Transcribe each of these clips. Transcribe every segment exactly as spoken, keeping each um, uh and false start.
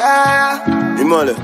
Yeah. Imole.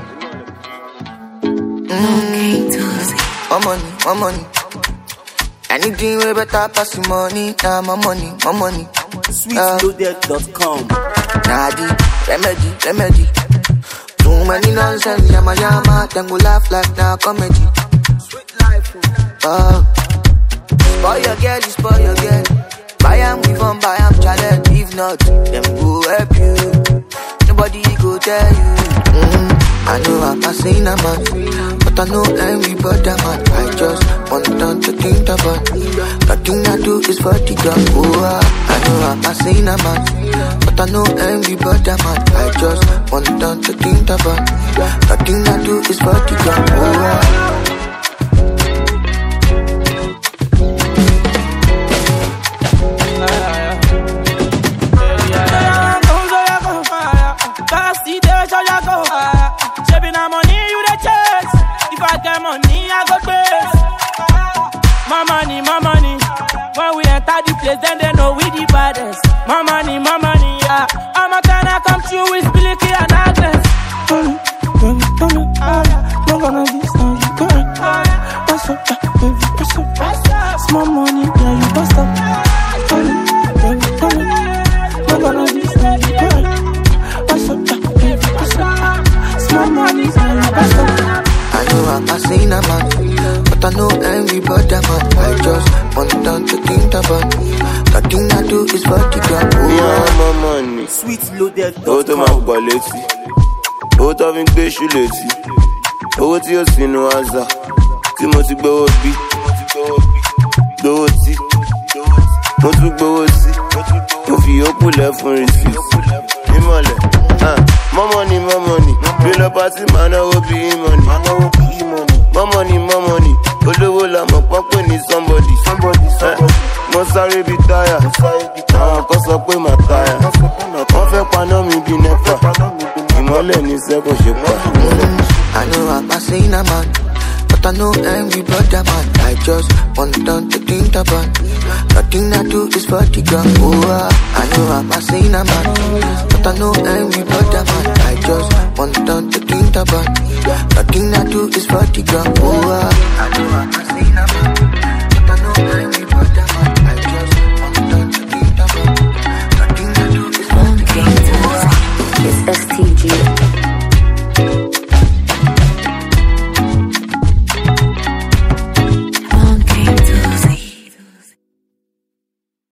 Mm. More money, more money. Anything way better pass the money. Nah, more money, more money. sweet loaded dot com. Nah, the remedy, remedy. Too many nonsense, yama yama. Then go laugh like now comedy. Sweet life, oh. Spoil your girl, you spoil your girl. Buy am, give on, buy am, challenge. If not, them go help you. Nobody go tell you. Mm-hmm. I know I'm a sinner, man, but I know everybody, man. I just want them to think about. Nothing I do is for the gun. Oh, I know I'm a sinner, man, but I know everybody, man. I just want them to think about. Nothing I do is for the gun. Oh, then they know we the baddest. More money, more money, yeah. I'm a gonna come through with Billy and Agnes. Money, money, money, no gonna be sorry, girl. What's up, baby, what's up? Small money, yeah, you bust up. Money, money, money, no gonna be sorry, girl. What's up, baby, what's up? Small money, yeah, you bust up. I know I'm a sinner, man, but I know everybody, man. I just want them to think about. Nothing I do is for the gun. Yeah, my money. sweet loaded dot com. Owó tó máa gbọ́ létí, owó tó fi ń gbé ṣú létí, owó tí ó sínú àzà, tí mo ti gbówó bí, gbówó tí, mo tún gbówó sí, mo fi yókù lẹ̀ fún rìsíìtì. Ìmọ̀lẹ̀, more money, more money, bí lọ pàtí máa náwó bí ìmọ̀nì. More money, more money, olówó la mọ̀ pọ́pẹ́ ní somebody. Mo sáré bí táyà, àwọn kan sọ pé màá táyà. Wọ́n fẹ́ paná mi bí nẹ́pà, ìmọ́lẹ̀ ní sẹ́kọ̀ ṣe pa. I know I'm a sinner, man, but I know everybody, man. I just want them to think about. Nothing I do is for the gun. Oh, I know I'm a sinner, man, but I know everybody, man. I just want them to think about. Nothing I do is for the gun. Oh, I know I'm a sinner, man.